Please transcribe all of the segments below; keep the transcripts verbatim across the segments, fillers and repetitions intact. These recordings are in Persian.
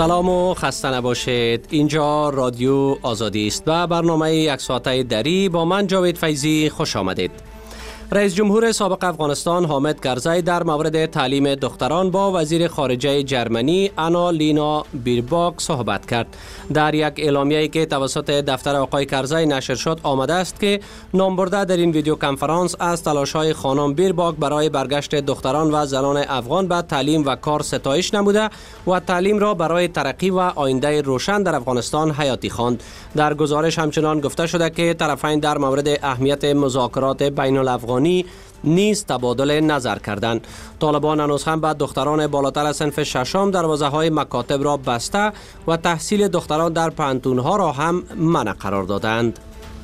سلام و خسته نباشید. اینجا رادیو آزادی است و برنامه یک ساعته دری با من جاوید فیضی خوش آمدید. رئیس جمهور سابق افغانستان حامد کرزی در مورد تعلیم دختران با وزیر خارجه جرمنی آنا لینا بیرباک صحبت کرد. در یک اعلامیه‌ای که توسط دفتر آقای کرزی نشر شد آمده است که نامبرده در این ویدیو کنفرانس از تلاش‌های خانم بیرباک برای برگشت دختران و زنان افغان به تعلیم و کار ستایش نموده و تعلیم را برای ترقی و آینده روشن در افغانستان حیاتی خواند. در گزارش همچنان گفته شده که طرفین در مورد اهمیت مذاکرات بین الافغانی نیز تبادل نظر کردند. طالبان هنوز هم به دختران بالاتر از صنف ششم دروازه‌های مکاتب را بسته و تحصیل دختران در پانتون‌ها را هم منع قرار دادند.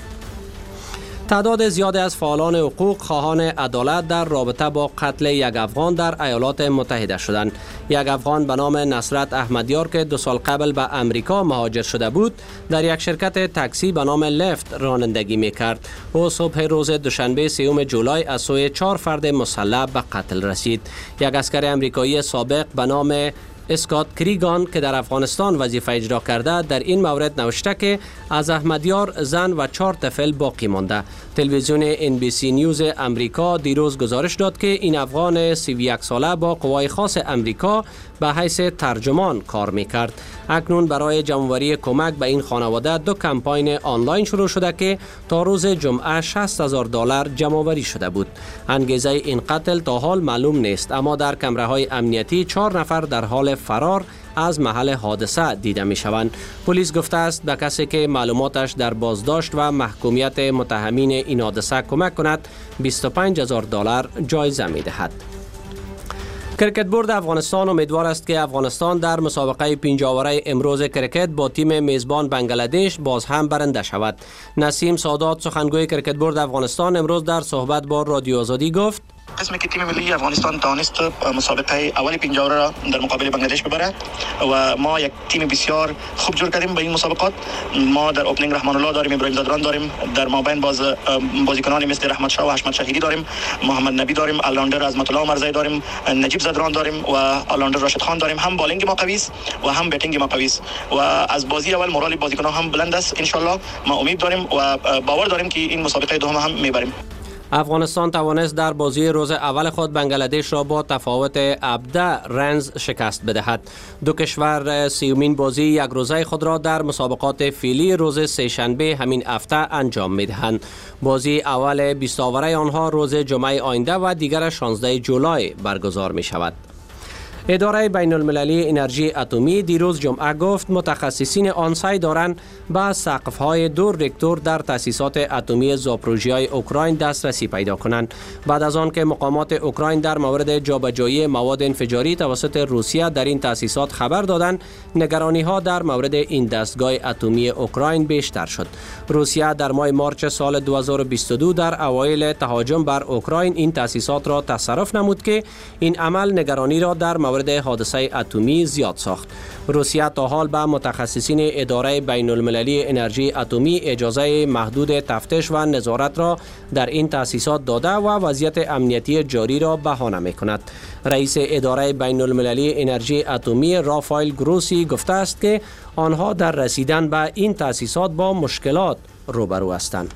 تعداد زیادی از فعالان حقوق خواهان عدالت در رابطه با قتل یک افغان در ایالات متحده شدند. یک افغان به نام نصرت احمدیار که دو سال قبل به امریکا مهاجر شده بود، در یک شرکت تاکسی به نام لفت رانندگی می‌کرد. او صبح روز دوشنبه سوم جولای از سوی چهار فرد مسلح به قتل رسید. یک عسکر امریکایی سابق به نام اسکات کریگان که در افغانستان وظیفه اجرا کرده در این مورد نوشته که از احمدیار زن و چهار طفل باقی مانده. تلویزیون ان بی سی نیوز امریکا دیروز گزارش داد که این افغان سی و یک ساله با قوای خاص امریکا به حیث ترجمان کار میکرد. اکنون برای جمع‌آوری کمک به این خانواده دو کمپاین آنلاین شروع شده که تا روز جمعه شصت هزار دلار جمع‌آوری شده بود. انگیزه این قتل تا حال معلوم نیست، اما در کمره‌های امنیتی چهار نفر در حال فرار از محل حادثه دیده می شوند. پلیس گفته است به کسی که معلوماتش در بازداشت و محکومیت متهمین این حادثه کمک کند بیست و پنج هزار دلار جایزه می دهد. کرکت بورد افغانستان امیدوار است که افغانستان در مسابقه پنجاوره امروز کرکت با تیم میزبان بنگلادش باز هم برنده شود. نسیم سادات سخنگوی کرکت بورد افغانستان امروز در صحبت با رادیو آزادی گفت: قسمی که تیم ملی افغانستان توانست مسابقه اول پنجاوره را در مقابل بنگلادش ببرد و ما یک تیم بسیار خوب جور کردیم به این مسابقات. ما در اوپنینگ رحمان الله داریم، ابراهیم زادران داریم، در مابین باز بازیکنانی مثل رحمت شاه و حشمت شهیدی داریم، محمد نبی داریم، آلراوندر عظمت الله مرزایی داریم، نجیب زادران داریم و آلراوندر راشد خان داریم. هم بالینگ ما قوی است و هم بیتینگ ما قوی است و از بازی اول مورال بازیکنان هم بلند است. ان شاء الله ما امید داریم و باور داریم که این مسابقه دوم هم میبریم. افغانستان توانست در بازی روز اول خود بنگلادش را با تفاوت هفده رنز شکست بدهد. دو کشور سیومین بازی یک روزه خود را در مسابقات فعلی روز سه‌شنبه همین هفته انجام می‌دهند. بازی اول بیست آوره آنها روز جمعه آینده و دیگر شانزده جولای برگزار می شود. اداره بین المللی انرژی اتمی دیروز جمعه گفت متخصصین آن سعی دارند به سقف‌های دو راکتور در تأسیسات اتمی زاپروژیای اوکراین دسترسی پیدا کنند. بعد از آن که مقامات اوکراین در مورد جابجایی مواد انفجاری توسط روسیه در این تأسیسات خبر دادند، نگرانی‌ها در مورد این دستگاه اتمی اوکراین بیشتر شد. روسیه در ماه مارچ سال دو هزار و بیست و دو در اوایل تهاجم بر اوکراین این تأسیسات را تصرف نمود که این عمل نگرانی را در مورد حادثه اتمی زیاد ساخت. روسیه تا حال به متخصصین اداره بین المللی انرژی اتمی اجازه محدود تفتیش و نظارت را در این تأسیسات داده و وضعیت امنیتی جاری را بهانه می کند. رئیس اداره بین المللی انرژی اتمی رافائل گروسی گفته است که آنها در رسیدن به این تأسیسات با مشکلات روبرو هستند.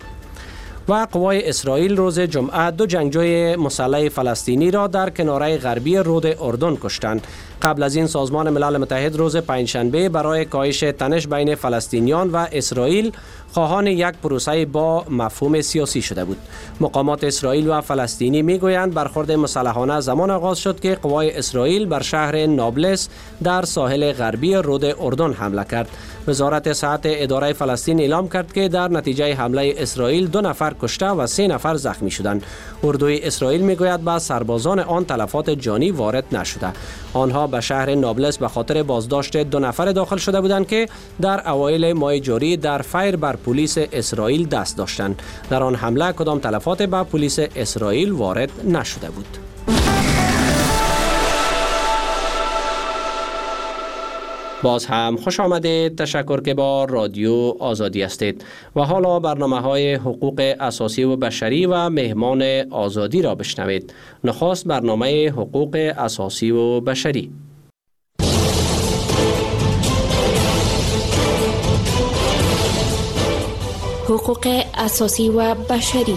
و قوای اسرائیل روز جمعه دو جنگجوی مسلح فلسطینی را در کناره غربی رود اردن کشتند. قبل از این سازمان ملل متحد روز پنجشنبه برای کاهش تنش بین فلسطینیان و اسرائیل خواهان یک پروسه با مفهوم سیاسی شده بود. مقامات اسرائیل و فلسطینی میگویند برخورد مسلحانه زمان آغاز شد که قوای اسرائیل بر شهر نابلس در ساحل غربی رود اردن حمله کرد. وزارت صحت اداره فلسطین اعلام کرد که در نتیجه حمله اسرائیل دو نفر کشته و سه نفر زخمی شدند. اردوی اسرائیل میگوید به سربازان آن تلفات جانی وارد نشده. آنها به شهر نابلس به خاطر بازداشت دو نفر داخل شده بودند که در اوایل ماه جاری در فیر بر پلیس اسرائیل دست داشتند. در آن حمله کدام تلفات به پلیس اسرائیل وارد نشده بود. باز هم خوش آمدید. تشکر که با رادیو آزادی هستید و حالا برنامه های حقوق اساسی و بشری و مهمان آزادی را بشنوید. نخست برنامه حقوق اساسی و بشری. حقوق اساسی و بشری.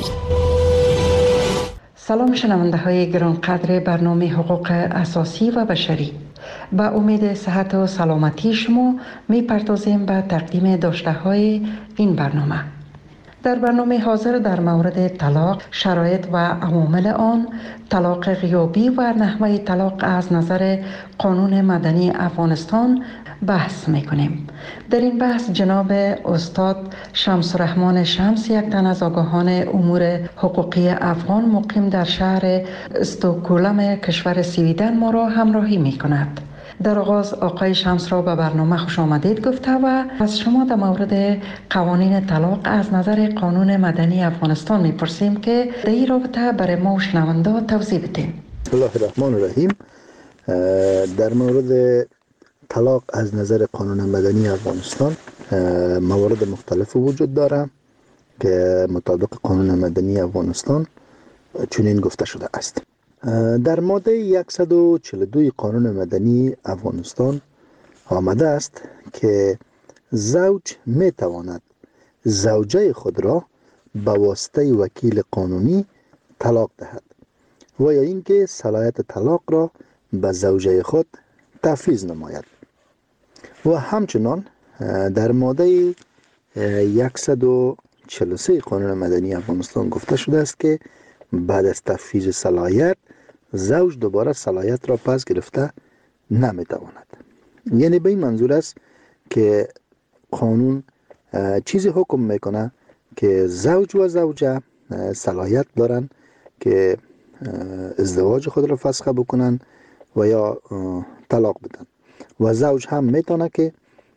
سلام شنونده های گرانقدر برنامه حقوق اساسی و بشری. با امید صحت و سلامتی شما می پردازیم به تقدیم داشته های این برنامه. در برنامه حاضر در مورد طلاق، شرایط و عوامل آن، طلاق غیابی و نحوه طلاق از نظر قانون مدنی افغانستان بحث میکنیم. در این بحث جناب استاد شمس الرحمن شمس، یک تن از آگاهان امور حقوقی افغان مقیم در شهر استکهلم کشور سویدن ما را همراهی میکند. در آغاز آقای شمس را به برنامه خوش آمدید گفته و از شما در مورد قوانین طلاق از نظر قانون مدنی افغانستان میپرسیم که در این رابطه برای ما و شنونده توضیح بدین. بسم الله الرحمن الرحیم. در مورد طلاق از نظر قانون مدنی افغانستان موارد مختلف وجود داره که مطابق قانون مدنی افغانستان چنین گفته شده است. در ماده صد و چهل و دو قانون مدنی افغانستان آمده است که زوج می تواند زوجه خود را به واسطه وکیل قانونی طلاق دهد و یا اینکه صلاحیت طلاق را به زوجه خود تفویض نماید. و همچنان در ماده صد و چهل و سه قانون مدنی افغانستان گفته شده است که بعد از تفویض صلاحیت زوج دوباره صلاحیت را پس گرفته نمیتواند. یعنی به این منظور است که قانون چیزی حکم میکنه که زوج و زوجه صلاحیت دارن که ازدواج خود را فسخ بکنن و یا طلاق بدن و زوج هم میتونه که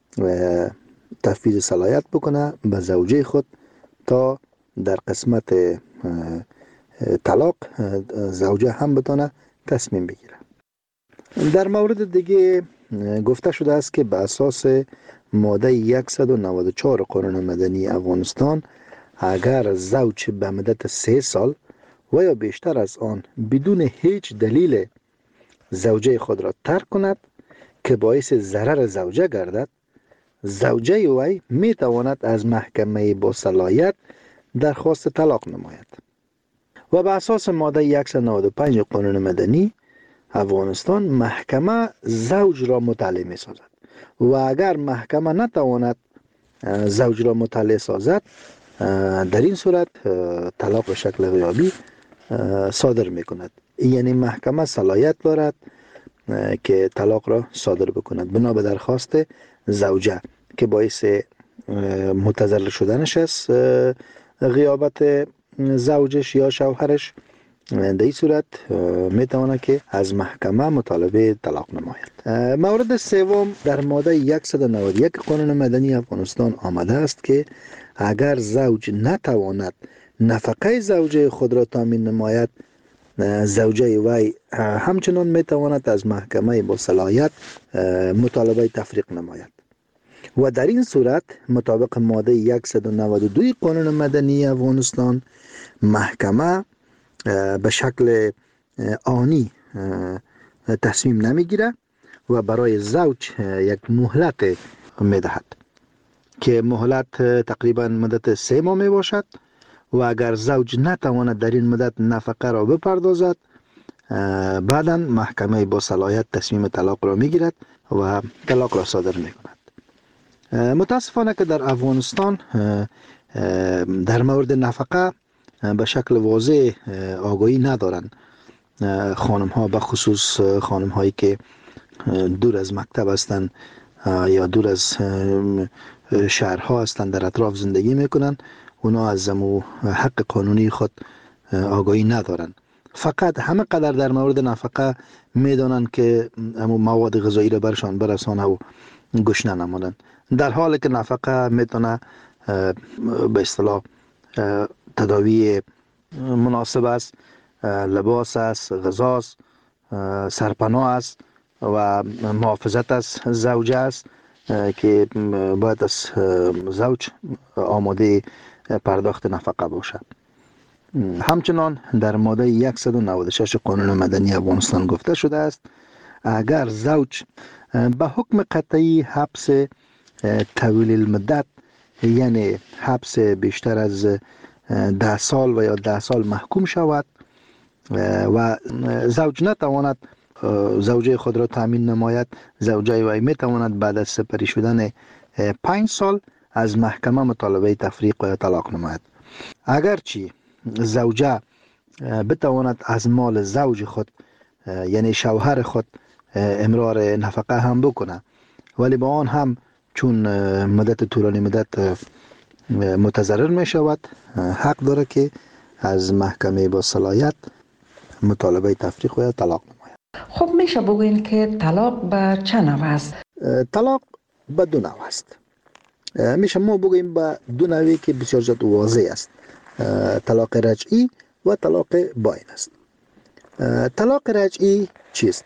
تفویض صلاحیت بکنه به زوجه خود تا در قسمت طلاق زوجه هم بتونه تصمیم بگیره. در مورد دیگه گفته شده است که به اساس ماده صد و نود و چهار قانون مدنی افغانستان اگر زوج به مدت سه سال و یا بیشتر از آن بدون هیچ دلیل زوجه خود را ترک کند که باعث ضرر زوجه گردد، زوجه وی می تواند از محکمه با صلاحیت درخواست طلاق نماید. و به اساس ماده صد و نود و پنج قانون مدنی افغانستان محکمه زوج را مطلع می سازد و اگر محکمه نتواند زوج را مطلع سازد، در این صورت طلاق به شکل غیابی صادر می کند. یعنی محکمه صلاحیت دارد که طلاق را صادر بکند بنا به درخواست زوجه که باعث متضرر شدنش است غیابت زوجش یا شوهرش. در این صورت میتواند که از محکمه مطالبه طلاق نماید. مورد سوم در ماده صد و نود و یک قانون مدنی افغانستان آمده است که اگر زوج نتواند نفقه زوجه خود را تامین نماید، زوجه وی همچنان میتواند از محکمه با صلاحیت مطالبه تفریق نماید و در این صورت مطابق ماده صد و نود و دو قانون مدنی افغانستان محکمه به شکل آنی تصمیم نمیگیره و برای زوج یک مهلت میدهد که مهلت تقریبا مدت سه ماه می باشد و اگر زوج نتواند در این مدت نفقه را بپردازد، بعدا محکمه با صلاحیت تصمیم طلاق را میگیرد و طلاق را صادر میکند. متاسفانه که در افغانستان در مورد نفقه به شکل واضح آگاهی ندارند. خانم ها به خصوص خانم هایی که دور از مکتب هستند یا دور از شهرها هستند در اطراف زندگی میکنند، اونا از امو حق قانونی خود آگاهی ندارند. فقط همه قدر در مورد نفقه میدانند که امو مواد غذایی را برشان برسانه و گشنه نمانند، در حالی که نفقه میتونه به اصطلاح تداوی مناسب است، لباس است، غذا است، سرپناه است و محافظت از زوجه است که باید از زوج آماده پرداخت نفقه باشد. همچنان در ماده صد و نود و شش قانون مدنی افغانستان گفته شده است اگر زوج به حکم قطعی حبس طویل المدت یعنی حبس بیشتر از ده سال و یا ده سال محکوم شود و زوج نتواند زوجه خود را تامین نماید. زوجه وی می تواند بعد از سپری شدن پنج سال از محکمه مطالبه تفریق و یا طلاق نماید. اگرچه زوجه بتواند از مال زوج خود یعنی شوهر خود امرار نفقه هم بکنه، ولی با آن هم چون مدت طولانی مدت متضرر می شود حق داره که از محکمه با صلاحیت مطالبه تفریق و یا طلاق نماید. خب میشه بگوین که طلاق به چه نوع است؟ طلاق به دو نوع است. میشه ما بگوییم به دو نوعی که بسیار زیاد واضح است. طلاق رجعی و طلاق باین است. طلاق رجعی چیست؟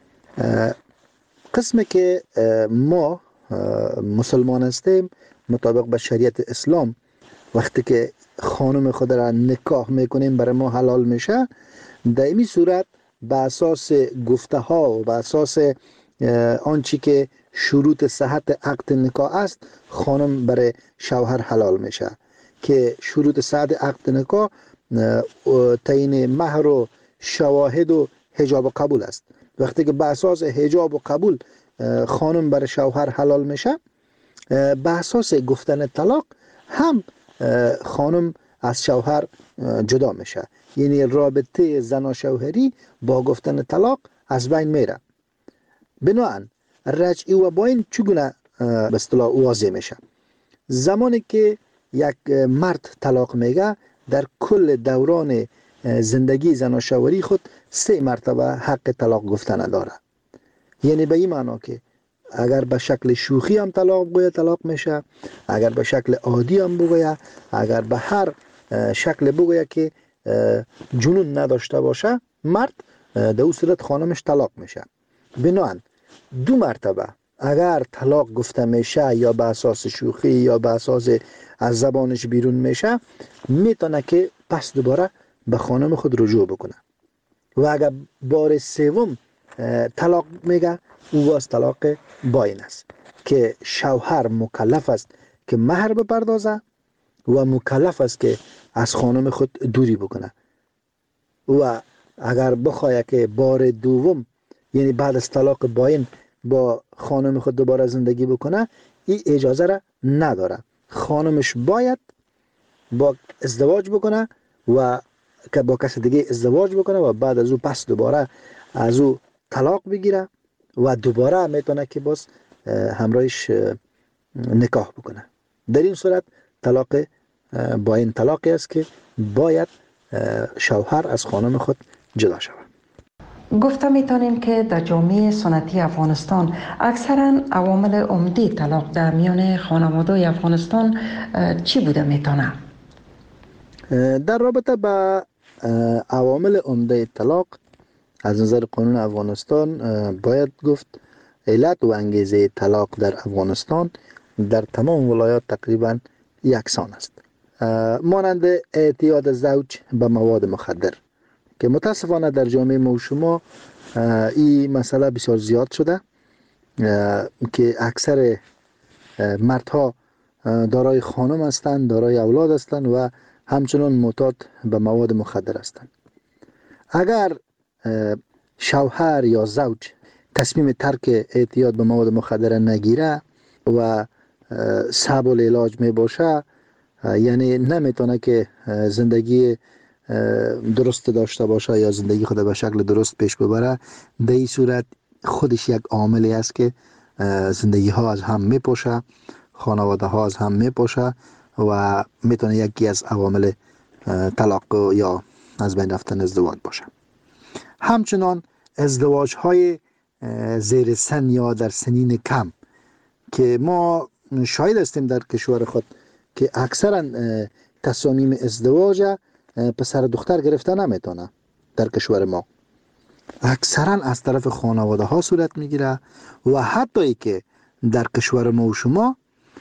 قسمی که ما مسلمان هستیم مطابق به شریعت اسلام وقتی که خانم خود را نکاح میکنیم برای ما حلال میشه، در این صورت به اساس گفته ها و به اساس آنچه که شروط صحت عقد نکاح است خانم برای شوهر حلال میشه که شروط صحت عقد نکاح تعیین مهر و شواهد و حجاب و قبول است. وقتی که به اساس حجاب و قبول خانم برای شوهر حلال میشه، به اساس گفتن طلاق هم خانم از شوهر جدا میشه، یعنی رابطه زن و شوهری با گفتن طلاق از بین میره. بنابراین رجعی و باین چگونه به اصطلاح واضح میشه؟ زمانی که یک مرد طلاق میگه در کل دوران زندگی زن و شوهری خود سه مرتبه حق طلاق گفتن داره. یعنی به این معنا که اگر به شکل شوخی هم طلاق بگوید طلاق میشه، اگر به شکل عادی هم بگوید، اگر به هر شکل بگوید که جنون نداشته باشه مرد، در اون صورت خانمش طلاق میشه. بنابراین دو مرتبه اگر طلاق گفته میشه یا به اساس شوخی یا به اساس از زبانش بیرون میشه، میتونه که پس دوباره به خانم خود رجوع بکنه. و اگر بار سوم طلاق میگه او از طلاق باین است که شوهر مکلف است که مهر بپردازه و مکلف است که از خانم خود دوری بکنه. و اگر بخواه که بار دوم یعنی بعد از طلاق باین با خانم خود دوباره زندگی بکنه، این اجازه را نداره. خانمش باید با ازدواج بکنه و که با کس دیگه ازدواج بکنه و بعد از او پس دوباره از او طلاق بگیره و دوباره میتونه که باز همراهش نکاح بکنه. در این صورت طلاق باین طلاقی است که باید شوهر از خانم خود جدا شود. گفته میتونیم که در جامعه سنتی افغانستان اکثرا عوامل عمده طلاق در میان خانواده افغانستان چی بوده میتونه؟ در رابطه با عوامل عمده طلاق از نظر قانون افغانستان باید گفت علت و انگیزه طلاق در افغانستان در تمام ولایات تقریبا یکسان است، مانند اعتیاد زوج به مواد مخدر که متاسفانه در جامعه ما و شما این مسئله بسیار زیاد شده که اکثر مردها دارای خانم هستند، دارای اولاد هستند و همچنان معتاد به مواد مخدر هستند. اگر شوهر یا زوج تصمیم ترک اعتیاد به مواد مخدر نگیره و صعب العلاج می باشه، یعنی نمیتونه که زندگی درست داشته باشه یا زندگی خود به شکل درست پیش ببره، در این صورت خودش یک عاملی است که زندگی ها از هم میپاشه، خانواده ها از هم میپاشه و میتونه یکی از عوامل طلاق یا از بین رفتن ازدواج باشه. همچنان ازدواج های زیر سن یا در سنین کم که ما شاهد هستیم در کشور خود که اکثرا تصامیم ازدواج پسر دختر گرفته نمیتونه. در کشور ما اکثرا از طرف خانواده ها صورت میگیره و حتی ای که در کشور ما و شما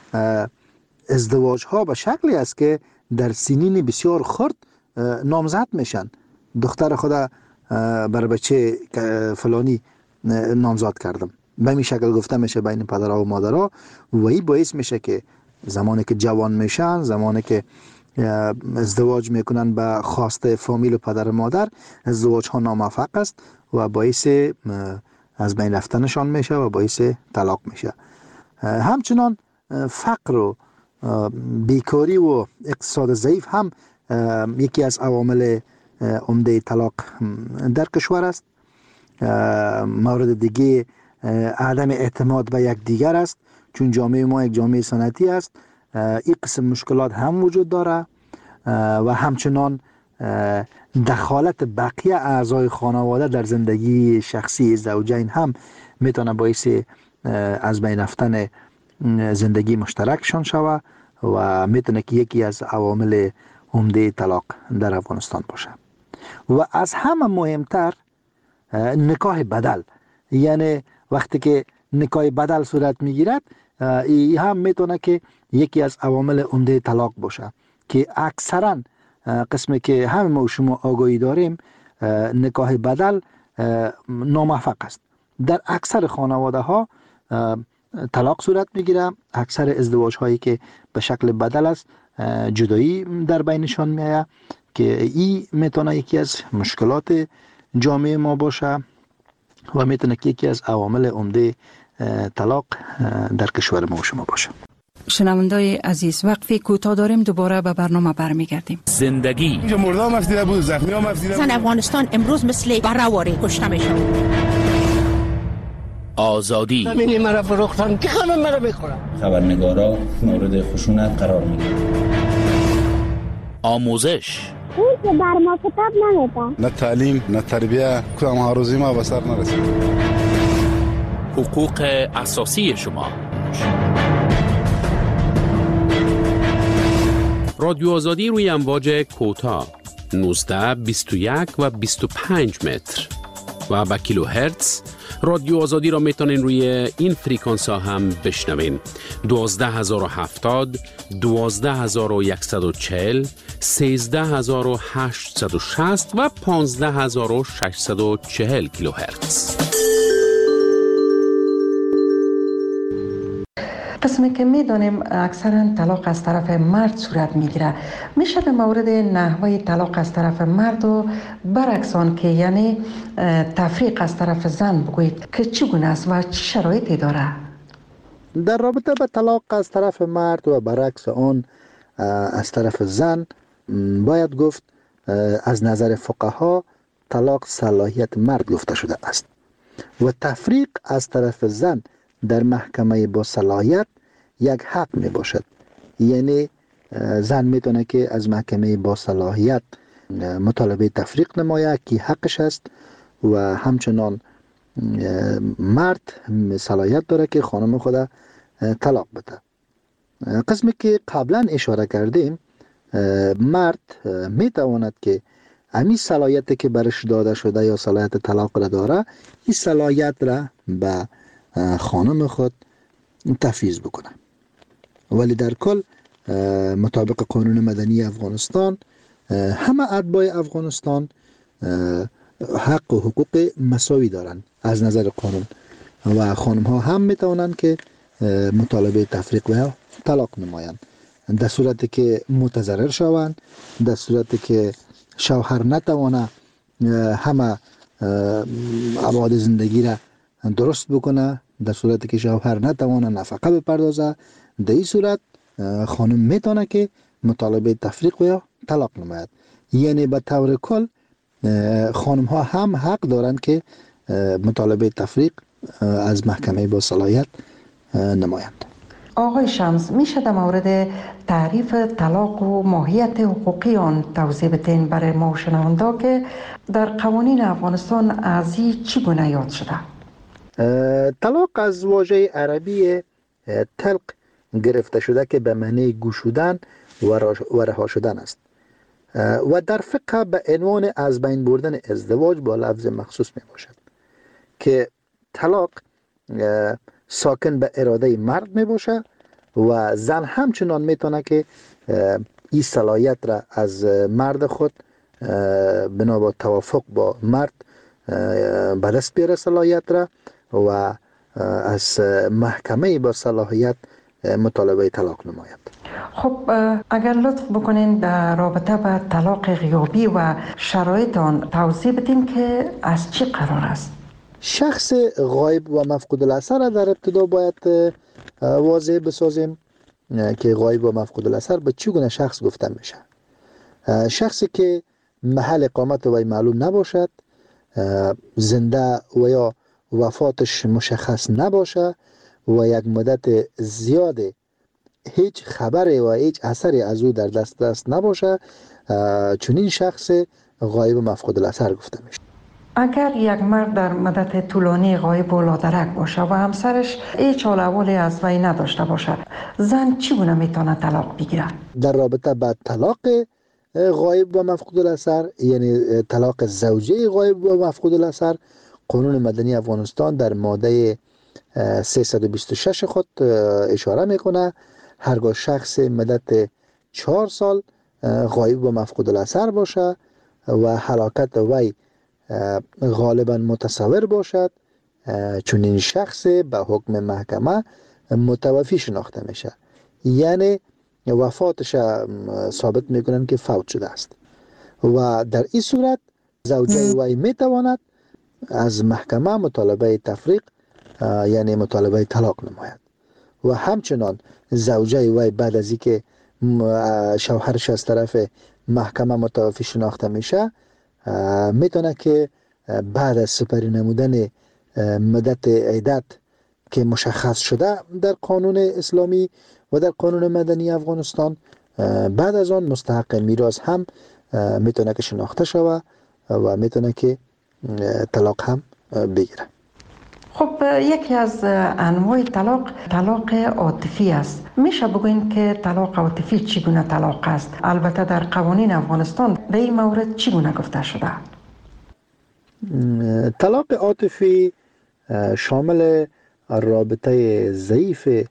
ازدواج ها به شکلی است که در سنین بسیار خرد نامزد میشن. دختر خدا بر بچه فلانی نامزد کردم، به این شکل گفته میشه بین پدرها و مادرها و این باعث میشه که زمانی که جوان میشن، زمانی که ازدواج میکنن به خواست فامیل و پدر و مادر، ازدواج ها ناموفق است و باعث از بین رفتنشان میشه و باعث طلاق میشه. همچنان فقر و بیکاری و اقتصاد ضعیف هم یکی از عوامل عمده طلاق در کشور است. مورد دیگه عدم اعتماد به یک دیگر است، چون جامعه ما یک جامعه سنتی است. این قسم مشکلات هم وجود داره و همچنان دخالت بقیه اعضای خانواده در زندگی شخصی زوجین هم میتونه باعث از بین رفتن زندگی مشترکشان شود و میتونه که یکی از عوامل عمده طلاق در افغانستان باشه. و از همه مهمتر نکاح بدل، یعنی وقتی که نکاح بدل صورت میگیرد، این هم میتونه که یکی از عوامل عمده طلاق باشه که اکثرا قسمی که همه ما شما آگاهی داریم نکاح بدل ناموفق است. در اکثر خانواده ها طلاق صورت میگیره. اکثر ازدواج هایی که به شکل بدل است جدایی در بینشان میآید که این میتونه یکی از مشکلات جامعه ما باشه و میتونه که یکی از عوامل عمده طلاق در کشور ما و شما باشه. شنوندای عزیز، وقفی کوتاه داریم، دوباره به برنامه برمیگردیم. زندگی اینجا مردم مفیده بود، زخمی ها مفیده بود. زن افغانستان امروز مثل برآوری کشته میشه. آزادی زمینی مرا فروختن که همه مرا میخورن. خبرنگارا مورد خشونت قرار میگیرن. آموزش اون که بر ما کتاب نمیده. نه تعلیم نه تربیه، کدام ها روزی ما به سر نرسید. حقوق اساسی شما. رادیو آزادی روی امواج کوتاه نوزده، بیست و یک و بیست و پنج متر و با کیلو هرتز. رادیو آزادی را میتونین روی این فریکانس ها هم بشنوین: دوازده هزار و هفتاد، دوازده هزار و صد و چهل، سیزده هزار و هشتصد و شصت و پانزده هزار و ششصد و چهل کیلو هرتز. قسمی که میدانیم اکثرا طلاق از طرف مرد صورت میگیره، میشه در مورد نحوه طلاق از طرف مرد و برعکس آن که یعنی تفریق از طرف زن بگویید که چگونه است و چه شرایطی داره؟ در رابطه با طلاق از طرف مرد و برعکس آن از طرف زن باید گفت از نظر فقها طلاق صلاحیت مرد گفته شده است و تفریق از طرف زن در محکمه با صلاحیت یک حق می باشد. یعنی زن میتونه که از محکمه با صلاحیت مطالبه تفریق نماید که حقش است و همچنان مرد صلاحیت داره که خانم خود طلاق بده. قسمی که قبلا اشاره کردیم، مرد میتواند که همین صلاحیت که برش داده شده یا صلاحیت طلاق را داره، این صلاحیت را به خانم خود تفویض بکنه. ولی در کل مطابق قانون مدنی افغانستان همه اتباع افغانستان حق و حقوق مساوی دارند از نظر قانون و خانم ها هم میتوانند که مطالبه تفریق و طلاق نمایند در صورتی که متضرر شوند، در صورتی که شوهر نتوانه همه ابعاد زندگی را درست بکنه، در صورتی که شوهر نتوانه نفقه بپردازه، در این صورت خانم میتونه که مطالبه تفریق و یا طلاق نماید. یعنی به طور کل خانم ها هم حق دارند که مطالبه تفریق از محکمه با صلاحیت نمایند. آقای شمس، میشه در مورد تعریف طلاق و ماهیت حقوقی آن توضیح بدین برای ما و شنوندا که در قوانین افغانستان از این چگونه یاد شده؟ طلاق از واژه عربی طلق گرفته شده که به معنی گشودن و رها شدن است و در فقه به عنوان از بین بردن ازدواج با لفظ مخصوص می باشد که طلاق ساکن به اراده مرد می باشه و زن همچنان می تونه که این صلاحیت را از مرد خود بنا با توافق با مرد به دست بیاره صلاحیت را و از محکمه با صلاحیت مطالبه طلاق نماید. خب اگر لطف بکنین در رابطه با طلاق غیابی و شرایط آن توضیح بدین که از چی قرار است؟ شخص غایب و مفقود الاثر در ابتدا باید واضح بسازیم که غایب و مفقود الاثر به چگونه شخص گفته میشه. شخصی که محل اقامت وی معلوم نباشد، زنده و یا وفاتش مشخص نباشه و یک مدت زیاد هیچ خبری و هیچ اثری از او در دست دست نباشه، چنین شخص غایب و مفقود الاثر گفته میشه. اگر یک مرد در مدت طولانی غایب و لادرک باشه و همسرش هیچ حال احوالی از وی نداشته باشد، زن چگونه میتونه طلاق بگیره؟ در رابطه با طلاق غایب و مفقود الاثر، یعنی طلاق زوجه غایب و مفقود الاثر، قانون مدنی افغانستان در ماده سیصد و بیست و شش خود اشاره میکنه هرگاه شخص مدت چهار سال غایب و مفقود الاثر باشه و هلاکت وی غالبا متصور باشد، چون این شخص به حکم محکمه متوفی شناخته میشه، یعنی وفاتش ثابت میکنن که فوت شده است و در این صورت زوجه وی میتواند از محکمه مطالبه تفریق یعنی مطالبه طلاق نماید و همچنان زوجه وی بعد از اینکه شوهرش از طرف محکمه متوفی شناخته میشه میتونه که بعد از سپری نمودن مدت عدت که مشخص شده در قانون اسلامی و در قانون مدنی افغانستان، بعد از آن مستحق میراث هم میتونه که شناخته شوه و میتونه که طلاق هم بگیره. خب یکی از انواع طلاق طلاق عاطفی است. میشه بگوین که طلاق عاطفی چگونه طلاق است؟ البته در قوانین افغانستان در این مورد چگونه گفته شده؟ طلاق عاطفی شامل رابطه ضعیف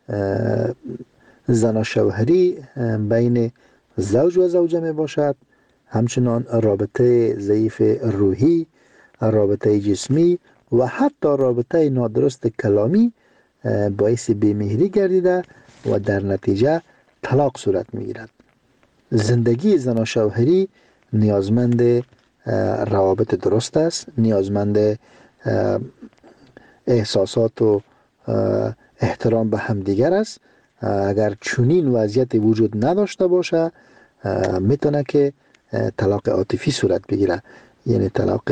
زن شوهری بین زوج و زوجه می باشد، همچنان رابطه ضعیف روحی، رابطه جسمی و حتی رابطه نادرست کلامی باعث بی‌مهری گردیده و در نتیجه طلاق صورت می گیرد. زندگی زن و شوهری نیازمند روابط درست است، نیازمند احساسات و احترام به همدیگر است. اگر چنین وضعیت وجود نداشته باشه میتونه که طلاق عاطفی صورت بگیره، یعنی طلاق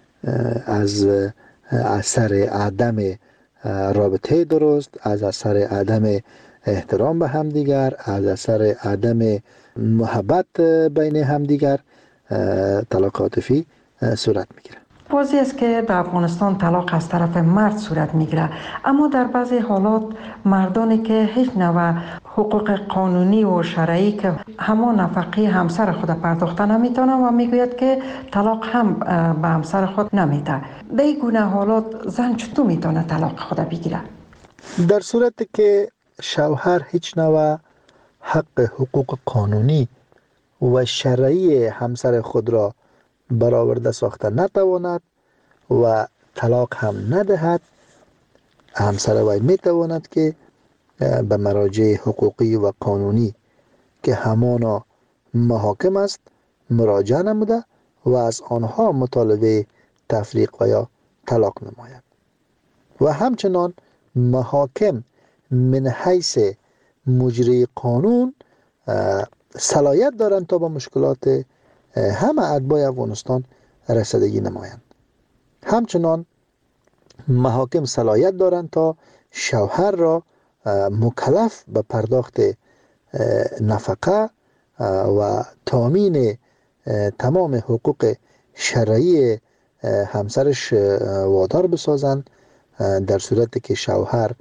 از اثر عدم رابطه درست، از اثر عدم احترام به همدیگر، از اثر عدم محبت بین همدیگر طلاق عاطفی صورت میگیره. واضح است که در افغانستان طلاق از طرف مرد صورت میگیره، اما در بعضی حالات مردانی که هیچ نوع حقوق قانونی و شرعی که همان نفقه همسر خود پرداخته نمیتونه و میگوید که طلاق هم به همسر خود نمیده. در این گونه حالات زن چطور میتونه طلاق خود بگیره؟ در صورتی که شوهر هیچ نوع حق حقوق قانونی و شرعی همسر خود را برآورده ساخته نتواند و طلاق هم ندهد، همسر وی میتواند که به مراجع حقوقی و قانونی که همانا محاکم است مراجعه نموده و از آنها مطالبه تفریق و یا طلاق نماید و همچنان محاکم من حیث مجری قانون صلاحیت دارند تا با مشکلات همه اتباع افغانستان رسیدگی نمایند. همچنان محاکم صلاحیت دارند تا شوهر را مکلف به پرداخت نفقه و تامین تمام حقوق شرعی همسرش وادار بسازند، در صورتی که شوهر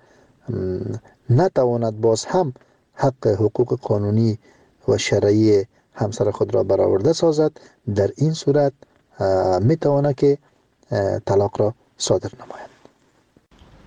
نتواند باز هم حق حقوق قانونی و شرعی همسر خود را برآورده سازد. در این صورت می تواند که طلاق را صادر نماید.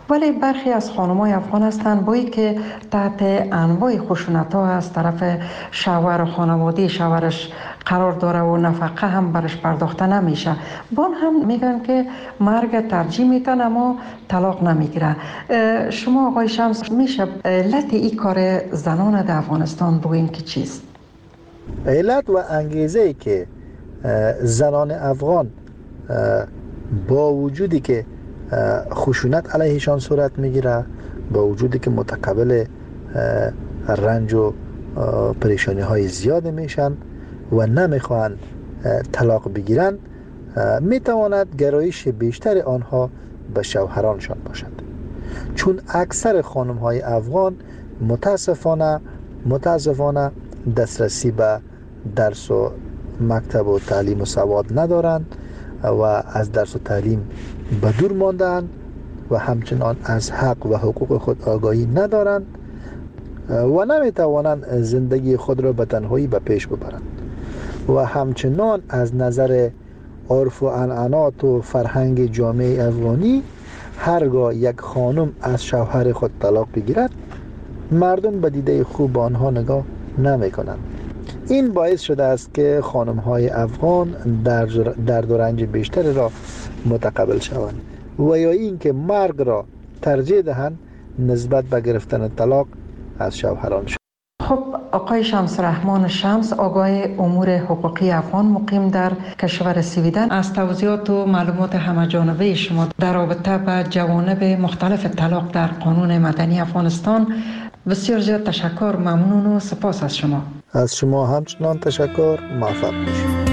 ولی برخی از خانم‌های افغان هستند با که تحت انواع خشونت‌ها از طرف شوهر و خانواده شوهرش قرار داره و نفقه هم برش پرداخته نمیشه. بان هم میگن که مرگ ترجیح میتن اما طلاق نمیگیره. شما آقای شمس میشه علت این کار زنان در افغانستان بگوین که چیست؟ علت و انگیزه ای که زنان افغان با وجودی که خشونت علیهشان صورت میگیره، با وجودی که متقبل رنج و پریشانی های زیاد میشن و نمیخوان طلاق بگیرن، میتواند گرایش بیشتر آنها به شوهرانشان باشد. چون اکثر خانم های افغان متاسفانه متاسفانه دسترسی به درس و مکتب و تعلیم و سواد ندارند و از درس و تعلیم به دور ماندند و همچنان از حق و حقوق خود آگاهی ندارند و نمیتوانند زندگی خود را به تنهایی به پیش ببرند و همچنان از نظر عرف و عنعنات و فرهنگ جامعه افغانی هرگاه یک خانم از شوهر خود طلاق بگیرد، مردم به دیده خوب آنها نگاه نمی کنند. این باعث شده است که خانم های افغان درد و رنج بیشتر را متقبل شوند و یا این که مرگ را ترجیح دهند نسبت به گرفتن طلاق از شوهران شد. خب آقای شمس رحمان شمس، آگاه امور حقوقی افغان مقیم در کشور سویدن، از توضیحات و معلومات همه‌جانبه شما در رابطه با جوانب مختلف طلاق در قانون مدنی افغانستان بسیار زیاد تشکر، ممنون و سپاس از شما. از شما همچنان تشکر، موفق باشید.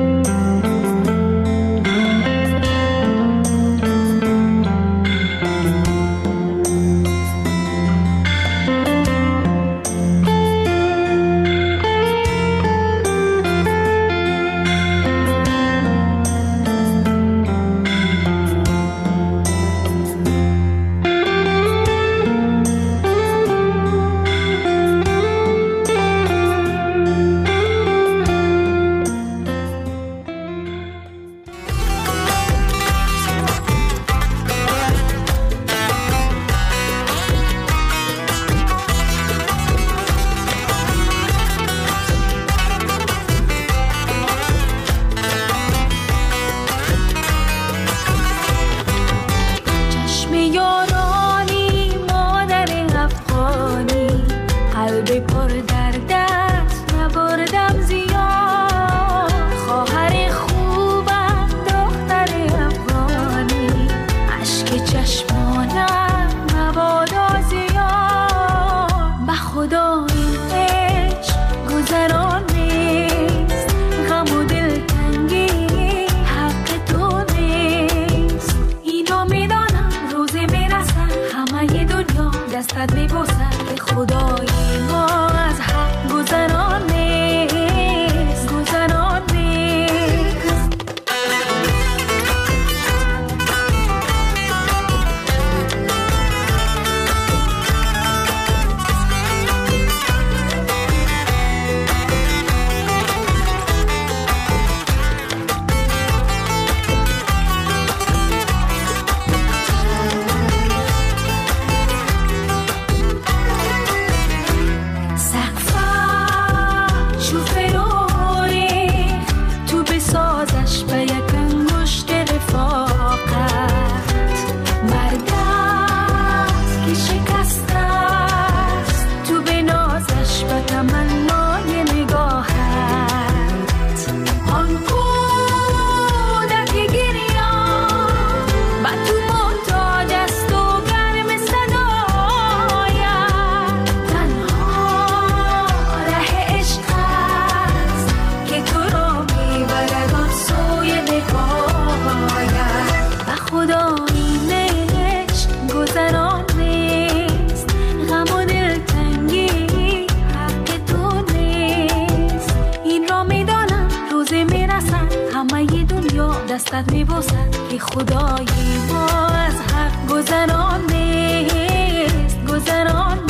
دستت میبوسد که خدای ما از حق گذران نیست، گذران